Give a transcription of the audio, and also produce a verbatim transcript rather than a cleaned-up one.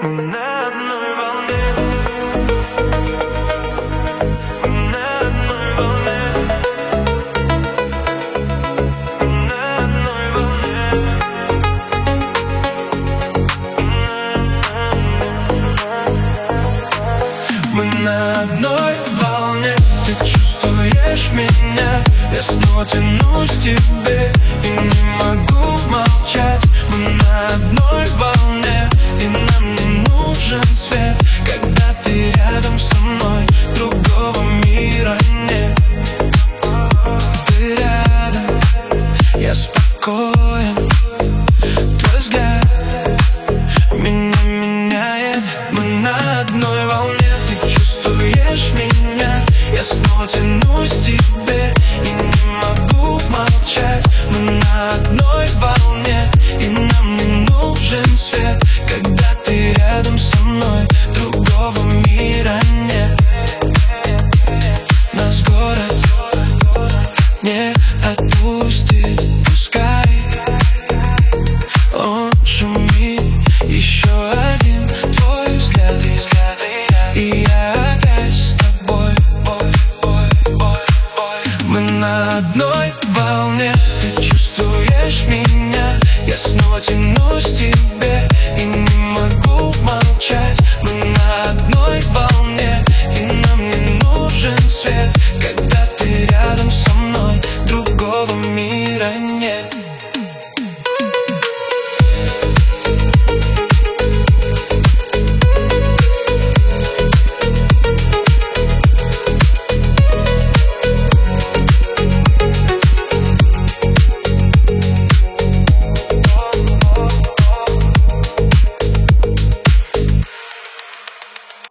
Мы на одной волне. Мы на одной волне. Мы на одной волне. Мы на одной волне. Ты чувствуешь меня? Я снова тянусь к тебе и не могу молчать. Мы на одной волне, и нам не нужен свет. Когда ты рядом со мной, другого мира нет. Ты рядом, я спокоен. Твой взгляд меня меняет. Мы на одной волне. Ты чувствуешь меня? Я снова тянусь